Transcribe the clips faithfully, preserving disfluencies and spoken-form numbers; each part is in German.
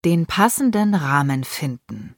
Den passenden Rahmen finden.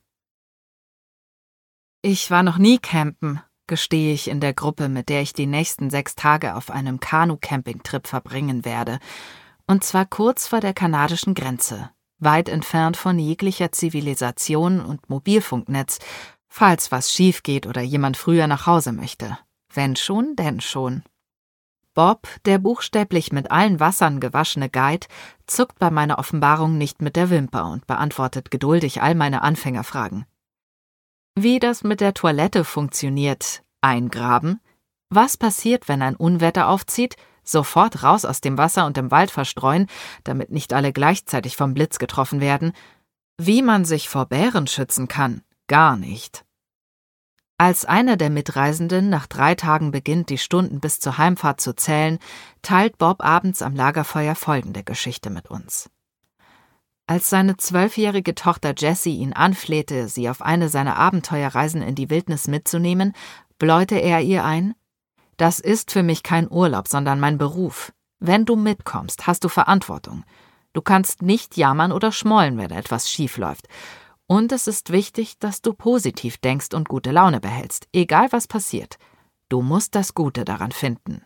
Ich war noch nie campen, gestehe ich in der Gruppe, mit der ich die nächsten sechs Tage auf einem Kanu-Camping-Trip verbringen werde. Und zwar kurz vor der kanadischen Grenze, weit entfernt von jeglicher Zivilisation und Mobilfunknetz, falls was schief geht oder jemand früher nach Hause möchte. Wenn schon, denn schon. Bob, der buchstäblich mit allen Wassern gewaschene Guide, zuckt bei meiner Offenbarung nicht mit der Wimper und beantwortet geduldig all meine Anfängerfragen. Wie das mit der Toilette funktioniert, eingraben, was passiert, wenn ein Unwetter aufzieht, sofort raus aus dem Wasser und im Wald verstreuen, damit nicht alle gleichzeitig vom Blitz getroffen werden, wie man sich vor Bären schützen kann, gar nicht. Als einer der Mitreisenden nach drei Tagen beginnt, die Stunden bis zur Heimfahrt zu zählen, teilt Bob abends am Lagerfeuer folgende Geschichte mit uns. Als seine zwölfjährige Tochter Jessie ihn anflehte, sie auf eine seiner Abenteuerreisen in die Wildnis mitzunehmen, bläute er ihr ein: »Das ist für mich kein Urlaub, sondern mein Beruf. Wenn du mitkommst, hast du Verantwortung. Du kannst nicht jammern oder schmollen, wenn etwas schief läuft. Und es ist wichtig, dass du positiv denkst und gute Laune behältst, egal was passiert. Du musst das Gute daran finden.«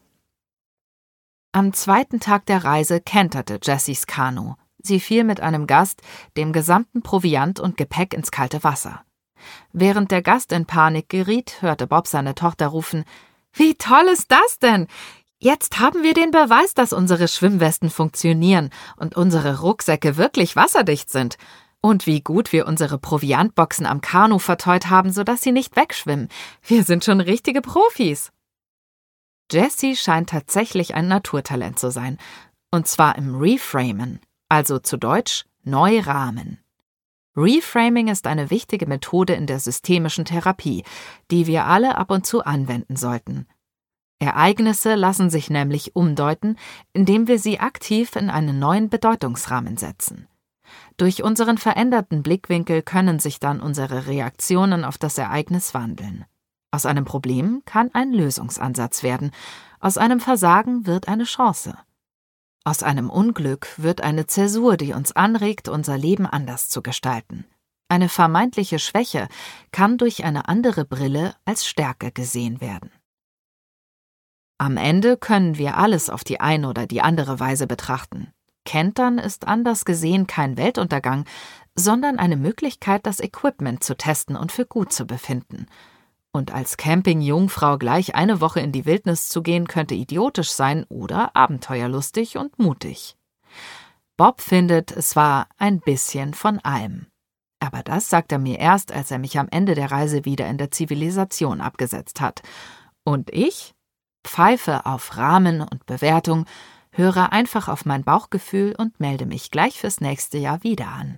Am zweiten Tag der Reise kenterte Jessies Kanu. Sie fiel mit einem Gast, dem gesamten Proviant und Gepäck ins kalte Wasser. Während der Gast in Panik geriet, hörte Bob seine Tochter rufen: »Wie toll ist das denn? Jetzt haben wir den Beweis, dass unsere Schwimmwesten funktionieren und unsere Rucksäcke wirklich wasserdicht sind. Und wie gut wir unsere Proviantboxen am Kanu verteut haben, sodass sie nicht wegschwimmen. Wir sind schon richtige Profis.« Jessie scheint tatsächlich ein Naturtalent zu sein. Und zwar im Reframen, also zu Deutsch Neurahmen. Reframing ist eine wichtige Methode in der systemischen Therapie, die wir alle ab und zu anwenden sollten. Ereignisse lassen sich nämlich umdeuten, indem wir sie aktiv in einen neuen Bedeutungsrahmen setzen. Durch unseren veränderten Blickwinkel können sich dann unsere Reaktionen auf das Ereignis wandeln. Aus einem Problem kann ein Lösungsansatz werden, aus einem Versagen wird eine Chance. Aus einem Unglück wird eine Zäsur, die uns anregt, unser Leben anders zu gestalten. Eine vermeintliche Schwäche kann durch eine andere Brille als Stärke gesehen werden. Am Ende können wir alles auf die eine oder die andere Weise betrachten. Kentern ist anders gesehen kein Weltuntergang, sondern eine Möglichkeit, das Equipment zu testen und für gut zu befinden. Und als Camping-Jungfrau gleich eine Woche in die Wildnis zu gehen, könnte idiotisch sein oder abenteuerlustig und mutig. Bob findet, es war ein bisschen von allem. Aber das sagt er mir erst, als er mich am Ende der Reise wieder in der Zivilisation abgesetzt hat. Und ich pfeife auf Rahmen und Bewertung, höre einfach auf mein Bauchgefühl und melde mich gleich fürs nächste Jahr wieder an.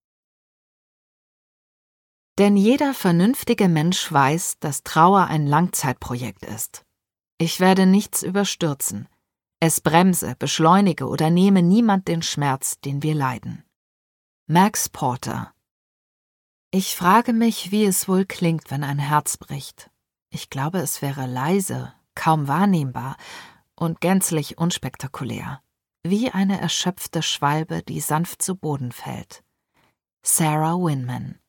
Denn jeder vernünftige Mensch weiß, dass Trauer ein Langzeitprojekt ist. Ich werde nichts überstürzen. Es bremse, beschleunige oder nehme niemand den Schmerz, den wir leiden. Max Porter. Ich frage mich, wie es wohl klingt, wenn ein Herz bricht. Ich glaube, es wäre leise, kaum wahrnehmbar und gänzlich unspektakulär, wie eine erschöpfte Schwalbe, die sanft zu Boden fällt. Sarah Winman.